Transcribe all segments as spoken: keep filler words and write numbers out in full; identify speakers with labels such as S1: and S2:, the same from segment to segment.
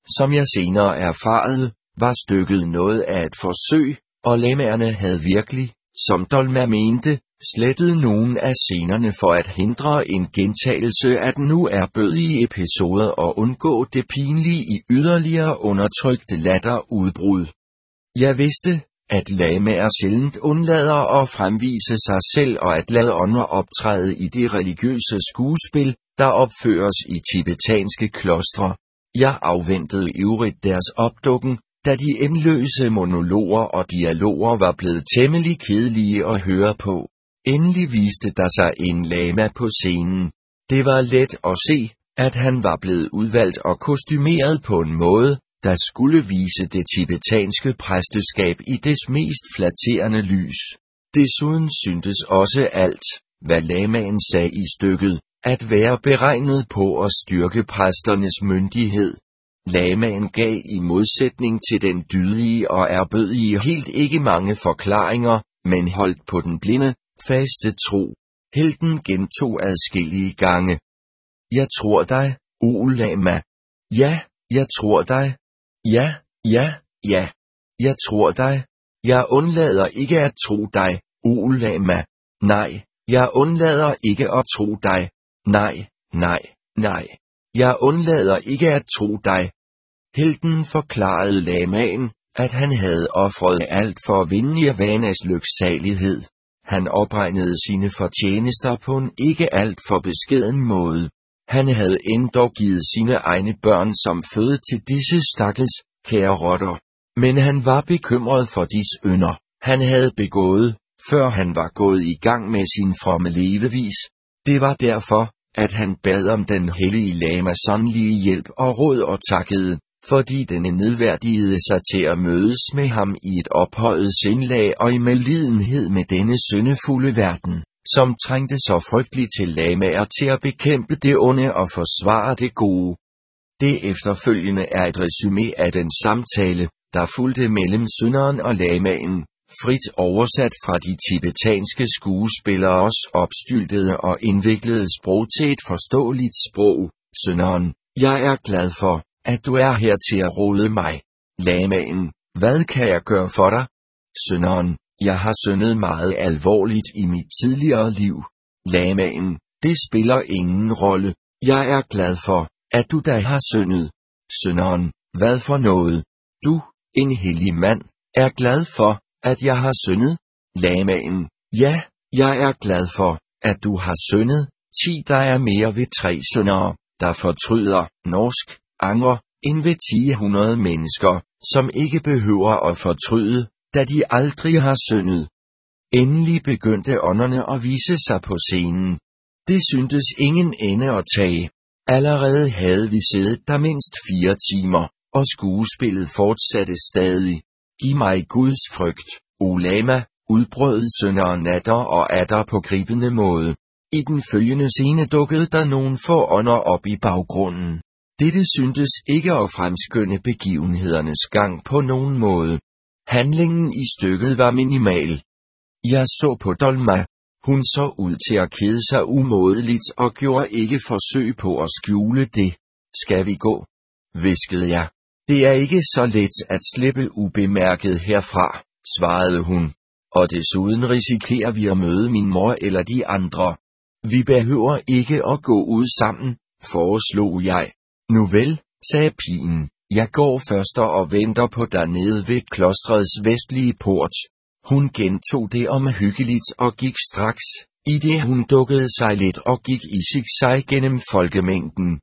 S1: Som jeg senere erfarede, var stykket noget af et forsøg, og lamaerne havde virkelig, som Dolma mente, slettet nogle af scenerne for at hindre en gentagelse af den nu erbødige episode og undgå det pinlige i yderligere undertrykte latterudbrud. Jeg vidste, at lamaer sjældent undlader at fremvise sig selv og at lade ånder optræde i de religiøse skuespil, der opføres i tibetanske klostre. Jeg afventede ivrigt deres opdukken, da de endeløse monologer og dialoger var blevet temmelig kedelige at høre på. Endelig viste der sig en lama på scenen. Det var let at se, at han var blevet udvalgt og kostymeret på en måde, der skulle vise det tibetanske præsteskab i dets mest flatterende lys. Desuden syntes også alt, hvad lamaen sagde i stykket, at være beregnet på at styrke præsternes myndighed. Lamaen gav i modsætning til den dydige og erbødige helt ikke mange forklaringer, men holdt på den blinde, faste tro. Helten gentog adskillige gange. Jeg tror dig, o lama. Ja, jeg tror dig. Ja, ja, ja. Jeg tror dig. Jeg undlader ikke at tro dig, o lama. Nej, jeg undlader ikke at tro dig. Nej, nej, nej. Jeg undlader ikke at tro dig. Helten forklarede lamaen, at han havde ofret alt for at vinde Nirvanas lyksalighed. Han opregnede sine fortjenester på en ikke alt for beskeden måde. Han havde endog givet sine egne børn som føde til disse stakkels kære rotter. Men han var bekymret for dis ynder, han havde begået, før han var gået i gang med sin fromme levevis. Det var derfor, at han bad om den hellige lamas åndelige hjælp og råd og takkede, fordi denne nedværdigede sig til at mødes med ham i et ophøjet sindlag og i medlidenhed med denne syndefulde verden, som trængte så frygteligt til lamaer til at bekæmpe det onde og forsvare det gode. Det efterfølgende er et resumé af den samtale, der fulgte mellem synderen og lamaen, frit oversat fra de tibetanske skuespilleres opstyltede og indviklede sprog til et forståeligt sprog. Synderen: jeg er glad for, at du er her til at råde mig. Lamaen: hvad kan jeg gøre for dig? Synderen: jeg har syndet meget alvorligt i mit tidligere liv. Lamaen: det spiller ingen rolle. Jeg er glad for, at du da har syndet. Synderen: hvad for noget? Du, en hellig mand, er glad for, at jeg har syndet. Lamaen: ja, jeg er glad for, at du har syndet. Ti der er mere ved tre syndere, der fortryder, norsk, angrer, end ved ti hundrede mennesker, som ikke behøver at fortryde, da de aldrig har syndet. Endelig begyndte ånderne at vise sig på scenen. Det syntes ingen ende at tage. Allerede havde vi siddet der mindst fire timer, og skuespillet fortsatte stadig. Giv mig Guds frygt, o lama, udbrød synderen atter og atter på gribende måde. I den følgende scene dukkede der nogle få ånder op i baggrunden. Dette syntes ikke at fremskynde begivenhedernes gang på nogen måde. Handlingen i stykket var minimal. Jeg så på Dolma. Hun så ud til at kede sig umådeligt og gjorde ikke forsøg på at skjule det. Skal vi gå? Hviskede jeg. Det er ikke så let at slippe ubemærket herfra, svarede hun. Og desuden risikerer vi at møde min mor eller de andre. Vi behøver ikke at gå ud sammen, foreslog jeg. Nu vel, sagde pigen, jeg går først og venter på dernede ved klostrets vestlige port. Hun gentog det omhyggeligt og gik straks, i det hun dukkede sig lidt og gik i zigzag gennem folkemængden.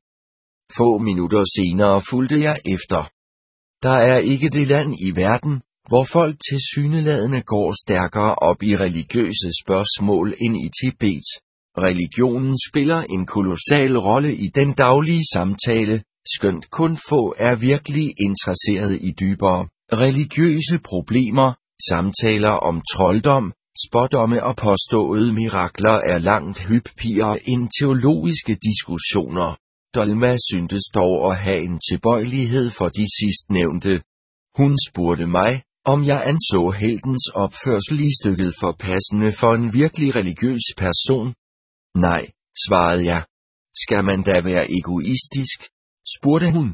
S1: Få minutter senere fulgte jeg efter. Der er ikke det land i verden, hvor folk tilsyneladende går stærkere op i religiøse spørgsmål end i Tibet. Religionen spiller en kolossal rolle i den daglige samtale, skønt kun få er virkelig interesseret i dybere religiøse problemer. Samtaler om trolddom, spådomme og påståede mirakler er langt hyppigere end teologiske diskussioner. Dolma syntes dog at have en tilbøjelighed for de sidstnævnte. Hun spurgte mig, om jeg anså heltens opførsel i stykket for passende for en virkelig religiøs person. Nej, svarede jeg. Skal man da være egoistisk? Spurgte hun.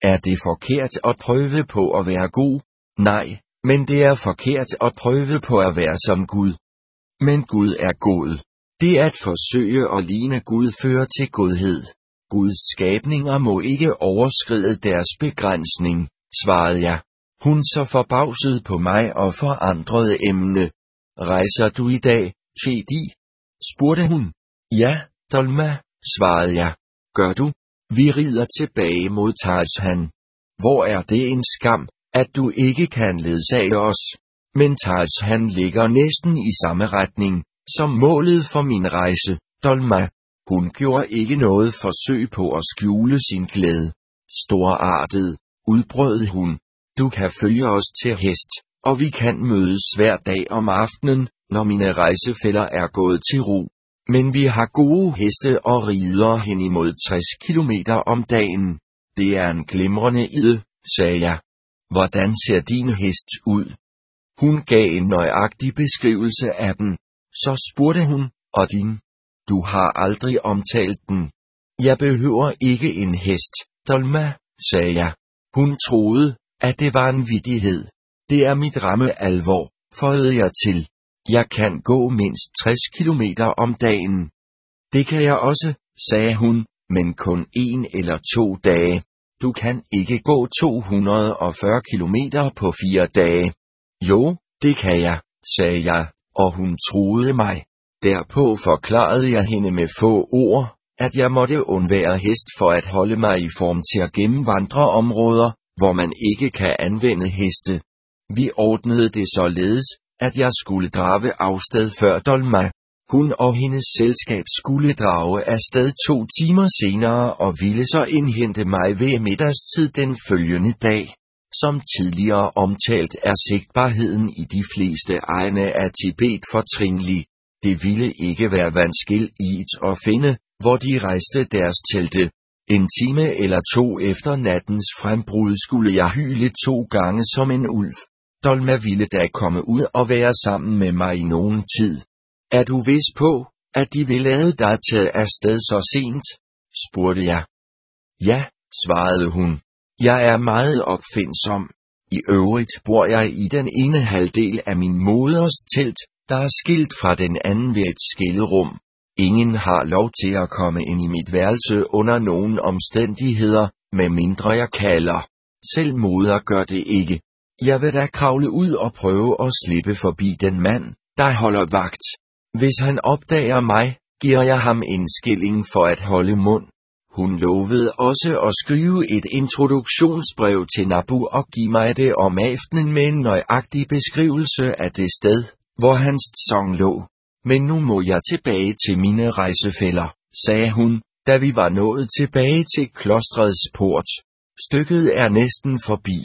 S1: Er det forkert at prøve på at være god? Nej, men det er forkert at prøve på at være som Gud. Men Gud er god. Det at forsøge at ligne Gud fører til godhed. Guds skabninger må ikke overskride deres begrænsning, svarede jeg. Hun så forbavset på mig og forandrede emne. Rejser du i dag, Chedi? Spurgte hun. Ja, Dolma, svarede jeg. Gør du? Vi rider tilbage mod Tarzan. Hvor er det en skam, at du ikke kan ledsage os? Men Tarzan ligger næsten i samme retning, som målet for min rejse, Dolma. Hun gjorde ikke noget forsøg på at skjule sin glæde. Storartet, udbrød hun. Du kan følge os til hest, og vi kan mødes hver dag om aftenen, når mine rejsefæller er gået til ro. Men vi har gode heste og rider hen imod tres kilometer om dagen. Det er en glimrende ide, sagde jeg. Hvordan ser din hest ud? Hun gav en nøjagtig beskrivelse af den. Så spurgte hun, og din? Du har aldrig omtalt den. Jeg behøver ikke en hest, Dolma, sagde jeg. Hun troede, at det var en vittighed. Det er mit ramme alvor, føjede jeg til. Jeg kan gå mindst tres kilometer om dagen. Det kan jeg også, sagde hun, men kun en eller to dage. Du kan ikke gå to hundrede og fyrre kilometer på fire dage. Jo, det kan jeg, sagde jeg, og hun troede mig. Derpå forklarede jeg hende med få ord, at jeg måtte undvære hest for at holde mig i form til at gennemvandre områder, hvor man ikke kan anvende heste. Vi ordnede det således, at jeg skulle drage afsted før Dolma. Hun og hendes selskab skulle drage afsted to timer senere og ville så indhente mig ved middagstid den følgende dag. Som tidligere omtalt er sigtbarheden i de fleste egne af Tibet fortrinlig. Det ville ikke være vanskeligt at finde, hvor de rejste deres telte. En time eller to efter nattens frembrud skulle jeg hyle to gange som en ulv. Dolma ville da komme ud og være sammen med mig i nogen tid. Er du vis på, at de vil lade dig tage afsted så sent? Spurgte jeg. Ja, svarede hun. Jeg er meget opfindsom. I øvrigt bor jeg i den ene halvdel af min moders telt, der er skilt fra den anden ved et skillerum. Ingen har lov til at komme ind i mit værelse under nogen omstændigheder, medmindre jeg kalder. Selv moder gør det ikke. Jeg vil da kravle ud og prøve at slippe forbi den mand, der holder vagt. Hvis han opdager mig, giver jeg ham en skilling for at holde mund. Hun lovede også at skrive et introduktionsbrev til Nabu og give mig det om aftenen med en nøjagtig beskrivelse af det sted, hvor hans song lå. Men nu må jeg tilbage til mine rejsefæller, sagde hun, da vi var nået tilbage til klostrets port. Stykket er næsten forbi.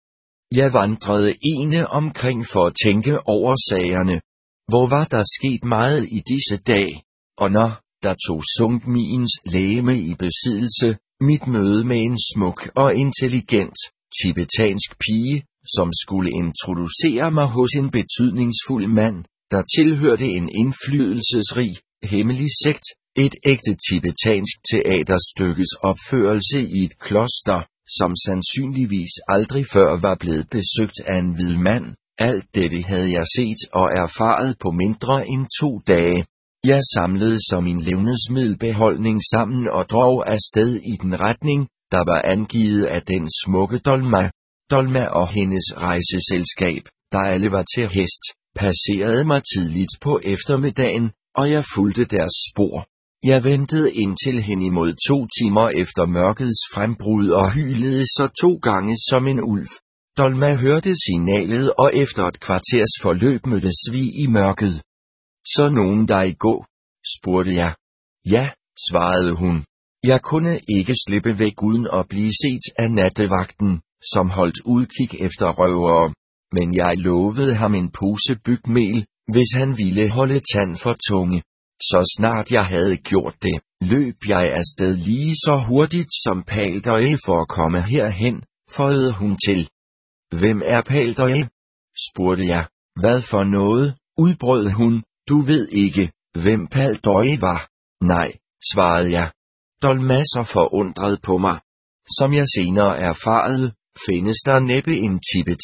S1: Jeg vandrede ene omkring for at tænke over sagerne. Hvor var der sket meget i disse dage, og når der tog Sungmiens legeme i besiddelse, mit møde med en smuk og intelligent, tibetansk pige, som skulle introducere mig hos en betydningsfuld mand, der tilhørte en indflydelsesrig, hemmelig sekt, et ægte tibetansk teaterstykkes opførelse i et kloster, som sandsynligvis aldrig før var blevet besøgt af en hvid mand. Alt dette havde jeg set og erfaret på mindre end to dage. Jeg samlede så min levnedsmiddelbeholdning sammen og drog afsted i den retning, der var angivet af den smukke Dolma. Dolma og hendes rejseselskab, der alle var til hest, passerede mig tidligt på eftermiddagen, og jeg fulgte deres spor. Jeg ventede indtil hen imod to timer efter mørkets frembrud og hylede så to gange som en ulv. Dolma hørte signalet, og efter et kvarters forløb mødtes vi i mørket. Så nogen der i gå? Spurgte jeg. Ja, svarede hun. Jeg kunne ikke slippe væk uden at blive set af nattevagten, som holdt udkig efter røvere. Men jeg lovede ham en pose bygmel, hvis han ville holde tand for tunge. Så snart jeg havde gjort det, løb jeg afsted lige så hurtigt som Paldøje for at komme herhen, føjede hun til. Hvem er Paldøje? Spurgte jeg. Hvad for noget? Udbrød hun. Du ved ikke, hvem Paldøje var. Nej, svarede jeg. Dolma så forundret på mig. som jeg senere erfarede, findes der næppe en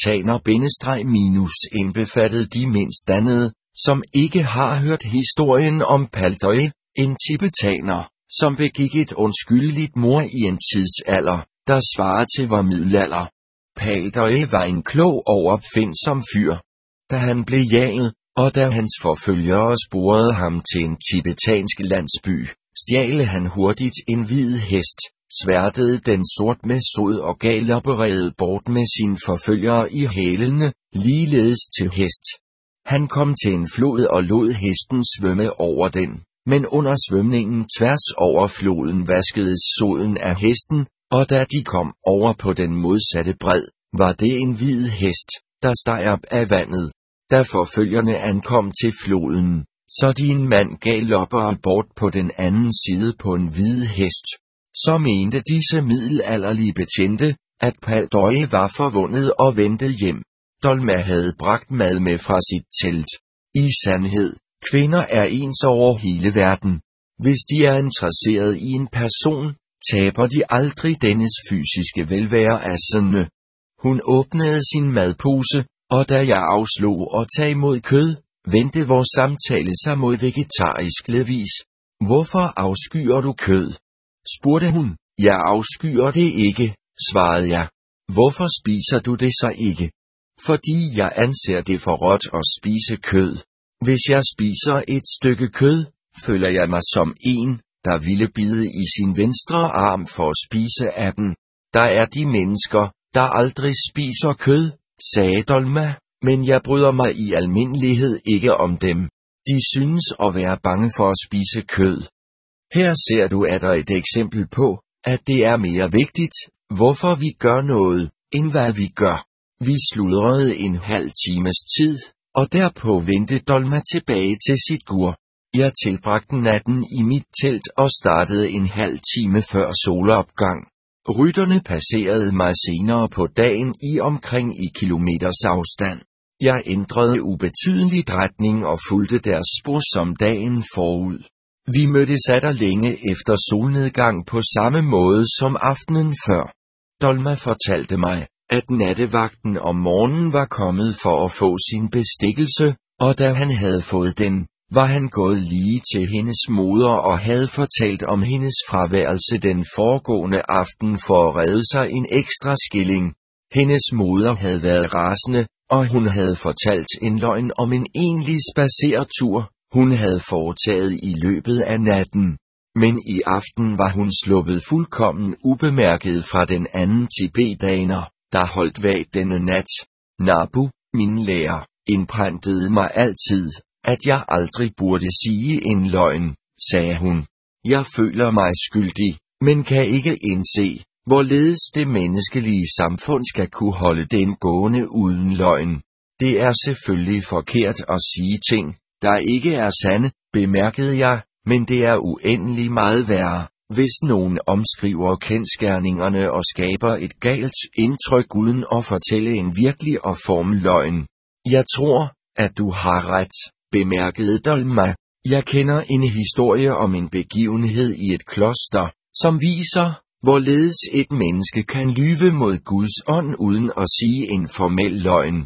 S1: tibetaner-minus indbefattet de mindst dannede, som ikke har hørt historien om Paltøje, en tibetaner, som begik et undskyldeligt mord i en tidsalder, der svarer til vor middelalder. Paltøje var en klog og opfindsom fyr. Da han blev jaget, og da hans forfølgere sporede ham til en tibetansk landsby, stjal han hurtigt en hvid hest, sværtede den sort med sod og galopperede bort med sine forfølgere i hælene, ligeledes til hest. Han kom til en flod og lod hesten svømme over den, men under svømningen tværs over floden vaskedes soden af hesten, og da de kom over på den modsatte bred, var det en hvid hest, der steg op af vandet. Da forfølgerne ankom til floden, så din mand galopperede bort på den anden side på en hvid hest. Så mente disse middelalderlige betjente, at Paltøje var forvundet og vendte hjem. Dolma havde bragt mad med fra sit telt. I sandhed, kvinder er ens over hele verden. Hvis de er interesseret i en person, taber de aldrig dennes fysiske velvære af sinde. Hun åbnede sin madpose, og da jeg afslog at tage imod kød, vendte vores samtale sig mod vegetarisk levis. Hvorfor afskyer du kød? Spurgte hun. Jeg afskyer det ikke, svarede jeg. Hvorfor spiser du det så ikke? Fordi jeg anser det for råt at spise kød. Hvis jeg spiser et stykke kød, føler jeg mig som en, der ville bide i sin venstre arm for at spise af den. Der er de mennesker, der aldrig spiser kød, sagde Dolma, men jeg bryder mig i almindelighed ikke om dem. De synes at være bange for at spise kød. Her ser du atter et eksempel på, at det er mere vigtigt, hvorfor vi gør noget, end hvad vi gør. Vi sludrede en halv times tid, og derpå vendte Dolma tilbage til sit gur. Jeg tilbragte natten i mit telt og startede en halv time før solopgang. Rytterne passerede mig senere på dagen i omkring i kilometers afstand. Jeg ændrede ubetydeligt retning og fulgte deres spor som dagen forud. Vi mødtes atter længe efter solnedgang på samme måde som aftenen før. Dolma fortalte mig, at nattevagten om morgenen var kommet for at få sin bestikkelse, og da han havde fået den, var han gået lige til hendes moder og havde fortalt om hendes fraværelse den foregående aften for at redde sig en ekstra skilling. Hendes moder havde været rasende, og hun havde fortalt en løgn om en egentlig spacertur, hun havde foretaget i løbet af natten. Men i aften var hun sluppet fuldkommen ubemærket fra den anden tibetaner, der holdt vagt denne nat. Nabu, min lærer, indprentede mig altid, at jeg aldrig burde sige en løgn, sagde hun. Jeg føler mig skyldig, men kan ikke indse, hvorledes det menneskelige samfund skal kunne holde den gående uden løgn. Det er selvfølgelig forkert at sige ting, der ikke er sande, bemærkede jeg, men det er uendelig meget værre, hvis nogen omskriver kendsgerningerne og skaber et galt indtryk uden at fortælle en virkelig og form løgn. Jeg tror, at du har ret, bemærkede Dolma. Jeg kender en historie om en begivenhed i et kloster, som viser, hvorledes et menneske kan lyve mod Guds ånd uden at sige en formel løgn.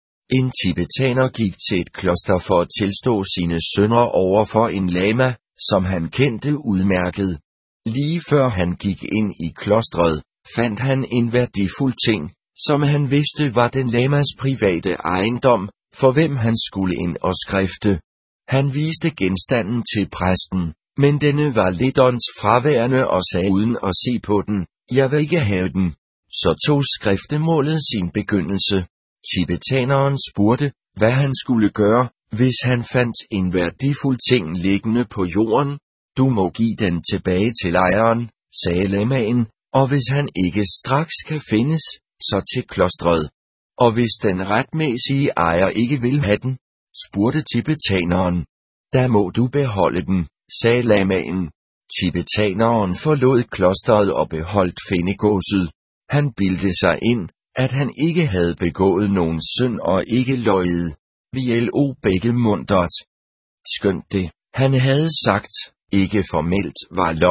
S1: En tibetaner gik til et kloster for at tilstå sine synder over for en lama, som han kendte udmærket. Lige før han gik ind i klostret, fandt han en værdifuld ting, som han vidste var den lamas private ejendom, for hvem han skulle ind og skrifte. Han viste genstanden til præsten, men denne var lidt åndsfraværende og sagde uden at se på den, jeg vil ikke have den. Så tog skriftemålet sin begyndelse. Tibetaneren spurgte, hvad han skulle gøre, hvis han fandt en værdifuld ting liggende på jorden. Du må give den tilbage til ejeren, sagde lamaen, og hvis han ikke straks kan findes, så til klostret. Og hvis den retmæssige ejer ikke vil have den, spurgte tibetaneren, der må du beholde den, sagde lamaen. Tibetaneren forlod klostret og beholdt findegåset. Han bildte sig ind, at han ikke havde begået nogen synd og ikke løjet. Vi lo begge muntert. Skønt det, han havde sagt, ikke formelt var løgn,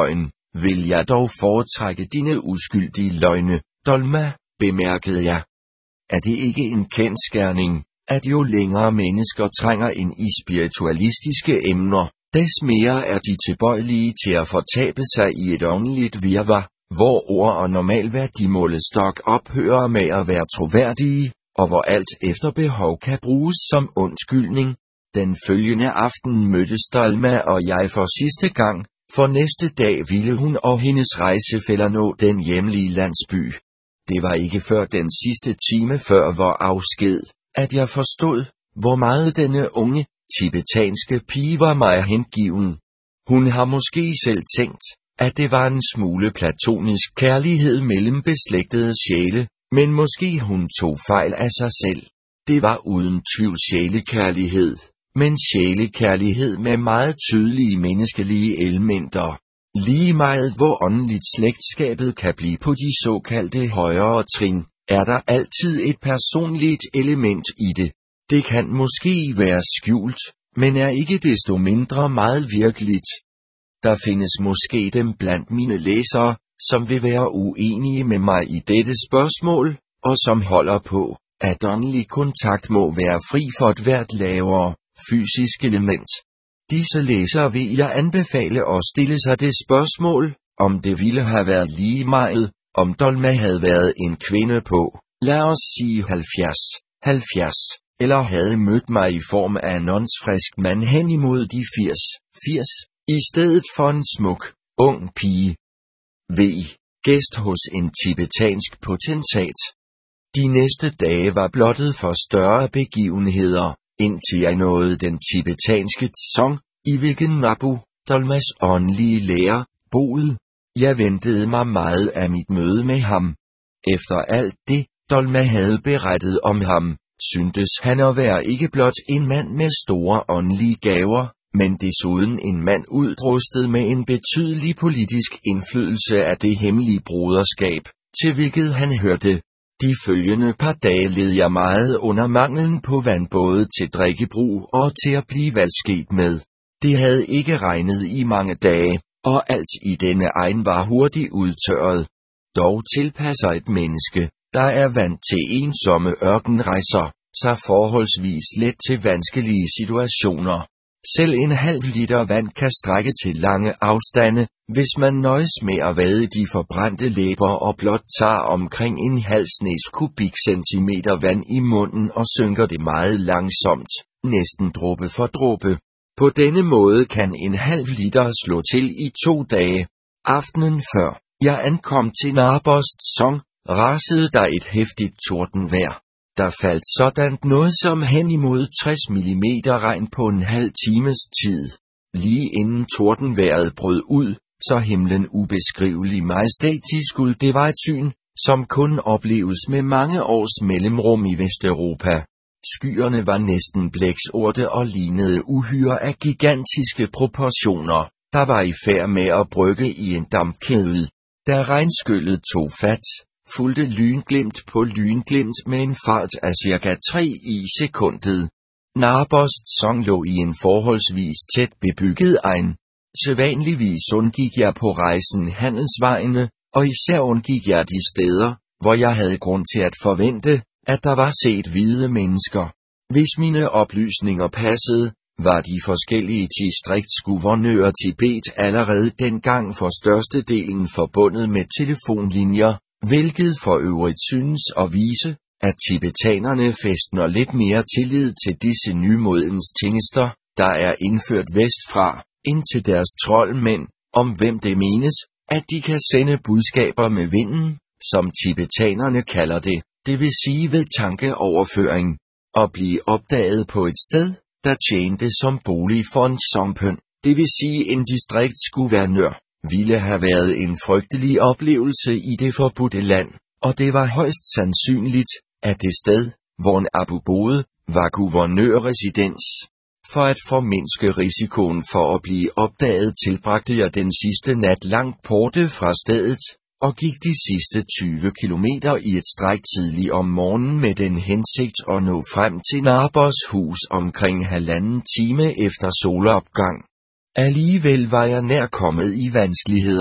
S1: vil jeg dog foretrække dine uskyldige løgne, Dolma, bemærkede jeg. Er det ikke en kendsgerning, at jo længere mennesker trænger ind i spiritualistiske emner, des mere er de tilbøjelige til at fortabe sig i et åndeligt virvar, hvor ord og normalværdimålestok ophører med at være troværdige, og hvor alt efter behov kan bruges som undskyldning. Den følgende aften mødtes Dolma og jeg for sidste gang, for næste dag ville hun og hendes rejsefæller nå den hjemlige landsby. Det var ikke før den sidste time før vor afsked, at jeg forstod, hvor meget denne unge, tibetanske pige var mig hengiven. Hun har måske selv tænkt, at det var en smule platonisk kærlighed mellem beslægtede sjæle, men måske hun tog fejl af sig selv. Det var uden tvivl sjælekærlighed, men sjælekærlighed med meget tydelige menneskelige elementer. Lige meget hvor åndeligt slægtskabet kan blive på de såkaldte højere trin, er der altid et personligt element i det. Det kan måske være skjult, men er ikke desto mindre meget virkeligt. Der findes måske dem blandt mine læsere, som vil være uenige med mig i dette spørgsmål, og som holder på, at åndelig kontakt må være fri for et hvert lavere, fysisk element. Disse læsere vil jeg anbefale at stille sig det spørgsmål, om det ville have været lige meget, om Dolma havde været en kvinde på, lad os sige halvfjerds, halvfjerds, eller havde mødt mig i form af en åndsfrisk mand hen imod de firs, firs, i stedet for en smuk, ung pige. V. Gæst hos en tibetansk potentat. De næste dage var blottet for større begivenheder, indtil jeg nåede den tibetanske Tsong, i hvilken Nabu, Dolmas åndelige lærer, boede. Jeg ventede mig meget af mit møde med ham. Efter alt det, Dolma havde berettet om ham, syntes han at være ikke blot en mand med store åndelige gaver, men desuden en mand udrustet med en betydelig politisk indflydelse af det hemmelige broderskab, til hvilket han hørte. De følgende par dage led jeg meget under manglen på vand både til drikkebrug og til at blive valgsket med. Det havde ikke regnet i mange dage, og alt i denne egen var hurtigt udtørret. Dog tilpasser et menneske, der er vant til ensomme ørkenrejser, sig forholdsvis let til vanskelige situationer. Selv en halv liter vand kan strække til lange afstande, hvis man nøjes med at vade de forbrændte læber og blot tager omkring en halv snes kubikcentimeter vand i munden og synker det meget langsomt, næsten dråbe for dråbe. På denne måde kan en halv liter slå til i to dage. Aftenen før jeg ankom til Narbos Tsong, rasede der et heftigt tordenvejr. Der faldt sådan noget som hen imod tres millimeter regn på en halv times tid. Lige inden tordenvejret brød ud, så himlen ubeskrivelig majestætisk ud. Det var et syn, som kun opleves med mange års mellemrum i Vesteuropa. Skyerne var næsten blæksorte og lignede uhyre af gigantiske proportioner, der var i færd med at brygge i en dampkedel. Da regnskyllet tog fat, fulgte lynglimt på lynglimt med en fart af cirka tre i sekundet. Narbos Tsong lå i en forholdsvis tæt bebygget egen. Sædvanligvis undgik jeg på rejsen handelsvejene, og især undgik jeg de steder, hvor jeg havde grund til at forvente, at der var set hvide mennesker. Hvis mine oplysninger passede, var de forskellige distriktsguvernører Tibet allerede dengang for størstedelen forbundet med telefonlinjer, hvilket for øvrigt synes at vise, at tibetanerne fæstner lidt mere tillid til disse nymodens tjenester, der er indført vestfra, end til deres troldmænd, om hvem det menes, at de kan sende budskaber med vinden, som tibetanerne kalder det, det vil sige ved tankeoverføring, og blive opdaget på et sted, der tjente som bolig for en sompøn, det vil sige en distriktsguvernør, ville have været en frygtelig oplevelse i det forbudte land, og det var højst sandsynligt, at det sted, hvor en Abu boede, var guvernørresidens. For at formindske risikoen for at blive opdaget tilbragte jeg den sidste nat langt borte fra stedet, og gik de sidste tyve kilometer i et stræk tidlig om morgenen med den hensigt at nå frem til Narbos hus omkring halvanden time efter solopgang. Alligevel var jeg nær kommet i vanskeligheder.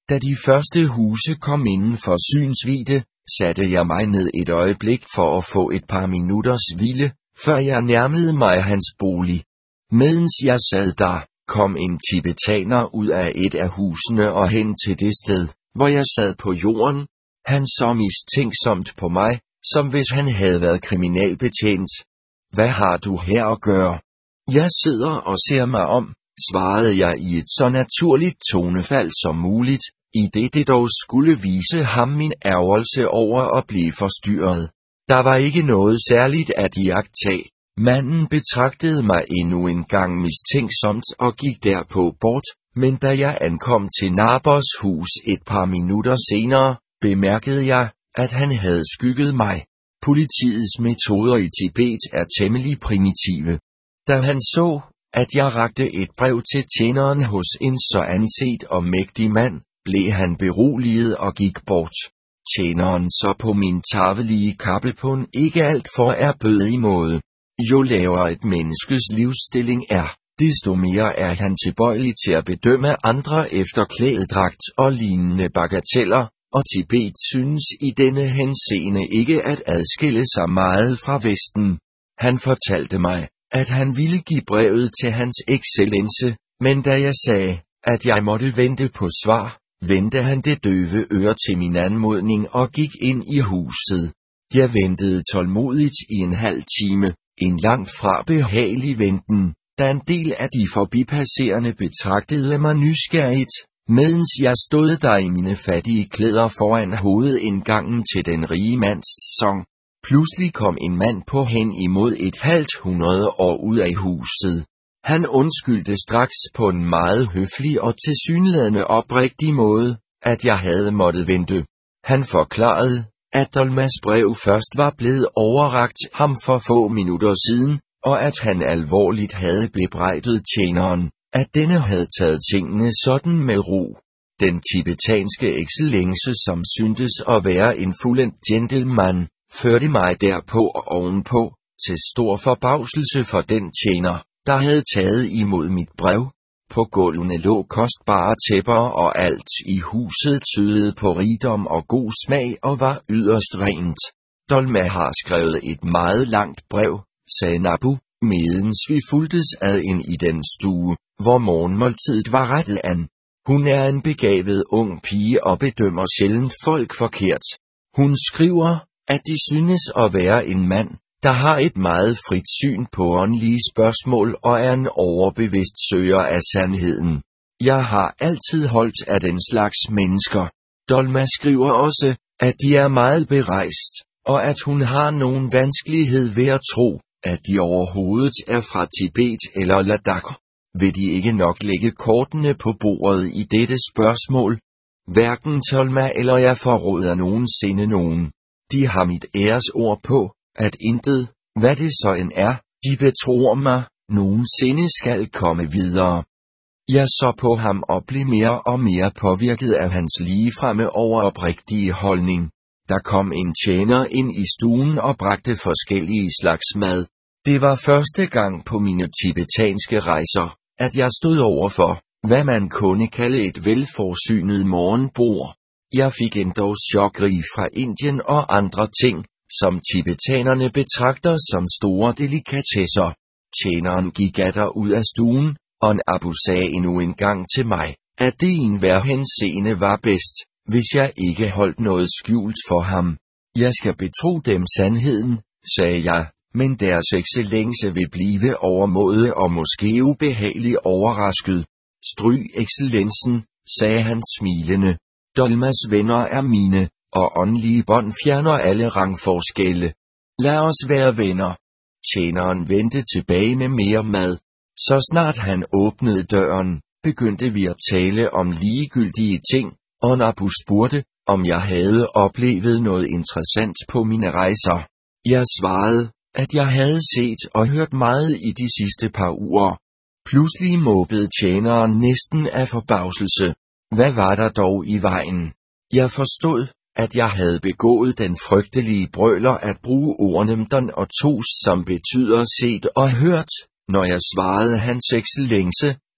S1: Da de første huse kom inden for synsvidde, satte jeg mig ned et øjeblik for at få et par minutters hvile, før jeg nærmede mig hans bolig. Medens jeg sad der, kom en tibetaner ud af et af husene og hen til det sted, hvor jeg sad på jorden. Han så mistænksomt på mig, som hvis han havde været kriminalbetjent. Hvad har du her at gøre? Jeg sidder og ser mig om, svarede jeg i et så naturligt tonefald som muligt, i det det dog skulle vise ham min ærgelse over at blive forstyrret. Der var ikke noget særligt at iagttage. Manden betragtede mig endnu en gang mistænksomt og gik derpå bort, men da jeg ankom til Nabors hus et par minutter senere, bemærkede jeg, at han havde skygget mig. Politiets metoder i Tibet er temmelig primitive. Da han så, at jeg rakte et brev til tjeneren hos en så anset og mægtig mand, blev han beroliget og gik bort. Tjeneren så på min tarvelige kappe på en ikke alt for ærbødig måde. Jo lavere et menneskes livsstilling er, desto mere er han tilbøjelig til at bedømme andre efter klædedragt og lignende bagateller, og Tibet synes i denne henseende ikke at adskille sig meget fra Vesten. Han fortalte mig, at han ville give brevet til hans excellence, men da jeg sagde, at jeg måtte vente på svar, vendte han det døve øre til min anmodning og gik ind i huset. Jeg ventede tålmodigt i en halv time, en langt fra behagelig venten, da en del af de forbipasserende betragtede mig nysgerrigt, medens jeg stod der i mine fattige klæder foran hovedindgangen til den rige mands sæson. Pludselig kom en mand på hen imod et halvt hundrede år ud af huset. Han undskyldte straks på en meget høflig og tilsyneladende oprigtig måde, at jeg havde måttet vente. Han forklarede, at Dolmas brev først var blevet overrakt ham for få minutter siden, og at han alvorligt havde bebrejdet tjeneren, at denne havde taget tingene sådan med ro. Den tibetanske excellence, som syntes at være en fuldendt gentleman, førte mig derpå og ovenpå, til stor forbavselse for den tjener, der havde taget imod mit brev. På gulvene lå kostbare tæpper, og alt i huset tydede på rigdom og god smag og var yderst rent. Dolma har skrevet et meget langt brev, sagde Nabu, medens vi fulgtes ad ind i den stue, hvor morgenmåltidet var rettet an. Hun er en begavet ung pige og bedømmer sjældent folk forkert. Hun skriver, at de synes at være en mand, der har et meget frit syn på åndelige spørgsmål og er en overbevidst søger af sandheden. Jeg har altid holdt af den slags mennesker. Dolma skriver også, at de er meget berejst, og at hun har nogen vanskelighed ved at tro, at de overhovedet er fra Tibet eller Ladakh. Vil de ikke nok lægge kortene på bordet i dette spørgsmål? Hverken Dolma eller jeg forråder nogensinde nogen. De har mit æresord på, at intet, hvad det så end er, de betror mig, nogensinde skal komme videre. Jeg så på ham og blev mere og mere påvirket af hans ligefremme over oprigtige holdning. Der kom en tjener ind i stuen og bragte forskellige slags mad. Det var første gang på mine tibetanske rejser, at jeg stod overfor, hvad man kunne kalde et velforsynet morgenbord. Jeg fik endog chokri fra Indien og andre ting, som tibetanerne betragter som store delikatesser. Tjeneren gik atter ud af stuen, og en abu sagde endnu en gang til mig, at det i enhver henseende var bedst, hvis jeg ikke holdt noget skjult for ham. Jeg skal betro dem sandheden, sagde jeg, men deres excellence vil blive overmåde og måske ubehageligt overrasket. Stryg excellencen, sagde han smilende. Dolmas venner er mine, og åndelige bånd fjerner alle rangforskelle. Lad os være venner. Tjeneren vendte tilbage med mere mad. Så snart han åbnede døren, begyndte vi at tale om ligegyldige ting, og Nabu spurgte, om jeg havde oplevet noget interessant på mine rejser. Jeg svarede, at jeg havde set og hørt meget i de sidste par uger. Pludselig måbede tjeneren næsten af forbavselse. Hvad var der dog i vejen? Jeg forstod, at jeg havde begået den frygtelige brøler at bruge ordene don og tos, som betyder set og hørt, når jeg svarede hans excellence,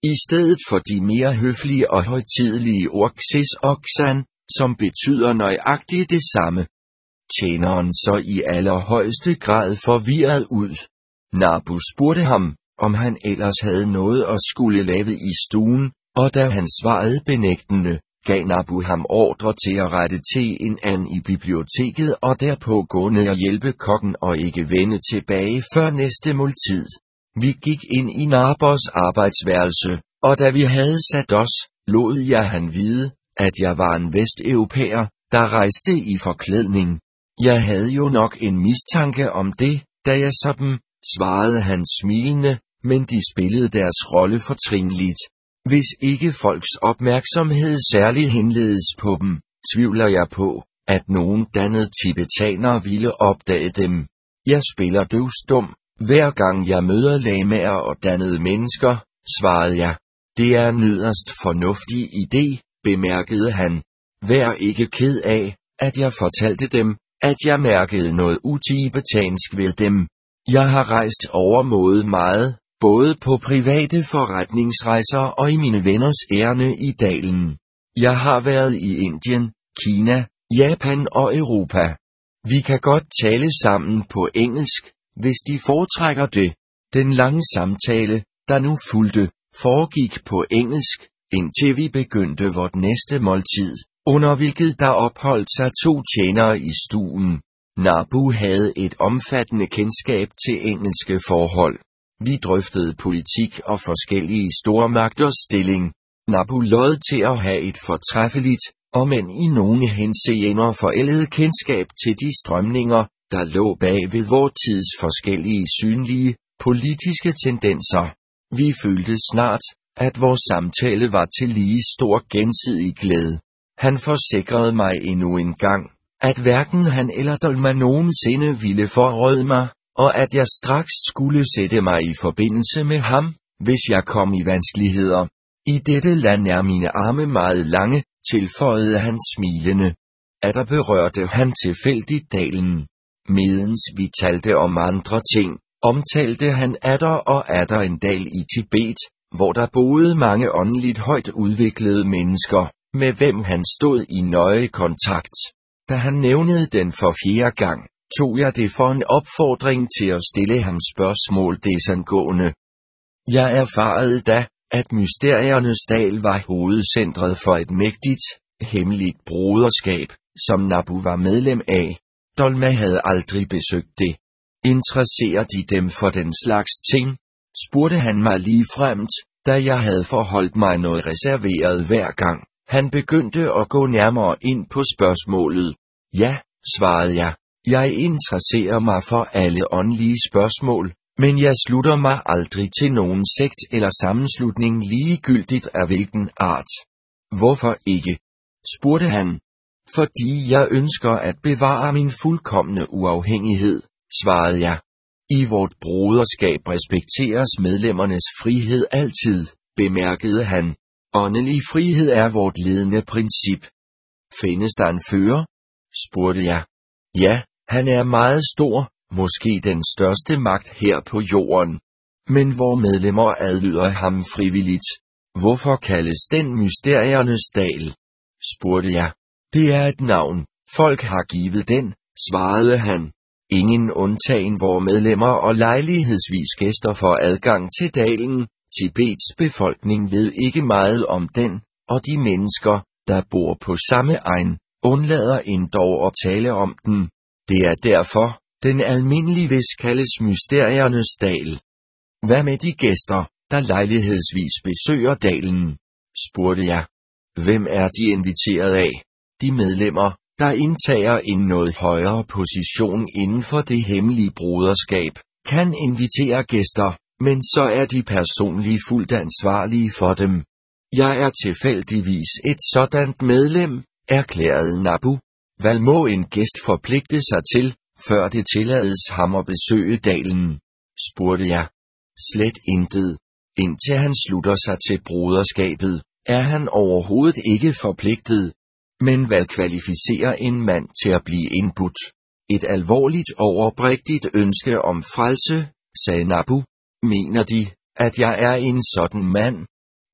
S1: i stedet for de mere høflige og højtidelige ord Xes og Xan, som betyder nøjagtigt det samme. Tjeneren så i allerhøjeste grad forvirret ud. Nabu spurgte ham, om han ellers havde noget at skulle lave i stuen, og da han svarede benægtende, gav Nabu ham ordre til at rette til en anden i biblioteket og derpå gå ned og hjælpe kokken og ikke vende tilbage før næste måltid. Vi gik ind i Nabos arbejdsværelse, og da vi havde sat os, lod jeg han vide, at jeg var en vesteuropæer, der rejste i forklædning. Jeg havde jo nok en mistanke om det, da jeg så dem, svarede han smilende, men de spillede deres rolle fortrinligt. Hvis ikke folks opmærksomhed særligt henledes på dem, tvivler jeg på, at nogen dannede tibetanere ville opdage dem. Jeg spiller døvstum, hver gang jeg møder lamaer og dannede mennesker, svarede jeg. Det er en yderst fornuftig idé, bemærkede han. Vær ikke ked af, at jeg fortalte dem, at jeg mærkede noget utibetansk ved dem. Jeg har rejst overmåde meget, både på private forretningsrejser og i mine venners ærinde i dalen. Jeg har været i Indien, Kina, Japan og Europa. Vi kan godt tale sammen på engelsk, hvis de foretrækker det. Den lange samtale, der nu fulgte, foregik på engelsk, indtil vi begyndte vort næste måltid, under hvilket der opholdt sig to tjenere i stuen. Nabu havde et omfattende kendskab til engelske forhold. Vi drøftede politik og forskellige stormagters stilling. Nabu lod til at have et fortræffeligt, og men i nogle henseender forældet kendskab til de strømninger, der lå bag ved vor tids forskellige synlige, politiske tendenser. Vi følte snart, at vores samtale var til lige stor gensidig glæde. Han forsikrede mig endnu en gang, at hverken han eller Dolma nogensinde ville forråde mig, og at jeg straks skulle sætte mig i forbindelse med ham, hvis jeg kom i vanskeligheder. I dette land er mine arme meget lange, tilføjede han smilende. Atter berørte han tilfældigt dalen. Medens vi talte om andre ting, omtalte han atter og atter en dal i Tibet, hvor der boede mange åndeligt højt udviklede mennesker, med hvem han stod i nøje kontakt. Da han nævnede den for fjerde gang, tog jeg det for en opfordring til at stille ham spørgsmål desangående. Jeg erfarede da, at Mysteriernes Dal var hovedcentret for et mægtigt, hemmeligt broderskab, som Nabu var medlem af. Dolma havde aldrig besøgt det. Interesserer de dem for den slags ting? Spurgte han mig ligefremt, da jeg havde forholdt mig noget reserveret hver gang. Han begyndte at gå nærmere ind på spørgsmålet. Ja, svarede jeg. Jeg interesserer mig for alle åndelige spørgsmål, men jeg slutter mig aldrig til nogen sekt eller sammenslutning ligegyldigt af hvilken art. Hvorfor ikke? Spurgte han. Fordi jeg ønsker at bevare min fuldkomne uafhængighed, svarede jeg. I vort broderskab respekteres medlemmernes frihed altid, bemærkede han. Åndelig frihed er vort ledende princip. Findes der en fører? Spurgte jeg. Ja, han er meget stor, måske den største magt her på jorden. Men hvor medlemmer adlyder ham frivilligt. Hvorfor kaldes den Mysteriernes Dal? Spurgte jeg. Det er et navn, folk har givet den, svarede han. Ingen undtagen hvor medlemmer og lejlighedsvis gæster får adgang til dalen. Tibets befolkning ved ikke meget om den, og de mennesker, der bor på samme egen, undlader endog at tale om den. Det er derfor, den almindelige vis kaldes Mysteriernes Dal. Hvad med de gæster, der lejlighedsvis besøger dalen? Spurgte jeg. Hvem er de inviteret af? De medlemmer, der indtager en noget højere position inden for det hemmelige broderskab, kan invitere gæster, men så er de personligt fuldt ansvarlige for dem. Jeg er tilfældigvis et sådant medlem, erklærede Nabu. Hvad må en gæst forpligte sig til, før det tillades ham at besøge dalen? Spurgte jeg. Slet intet. Indtil han slutter sig til broderskabet, er han overhovedet ikke forpligtet. Men hvad kvalificerer en mand til at blive indbudt? Et alvorligt og oprigtigt ønske om frelse, sagde Nabu. Mener de, at jeg er en sådan mand?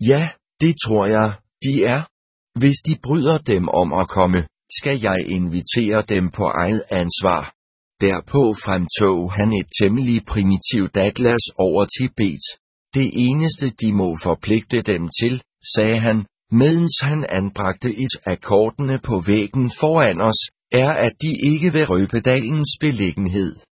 S1: Ja, det tror jeg, de er. Hvis de bryder dem om at komme, skal jeg invitere dem på eget ansvar. Derpå fremtog han et temmelig primitivt atlas over Tibet. Det eneste de må forpligte dem til, sagde han, mens han anbragte et af kortene på væggen foran os, er at de ikke vil røbe dalens beliggenhed.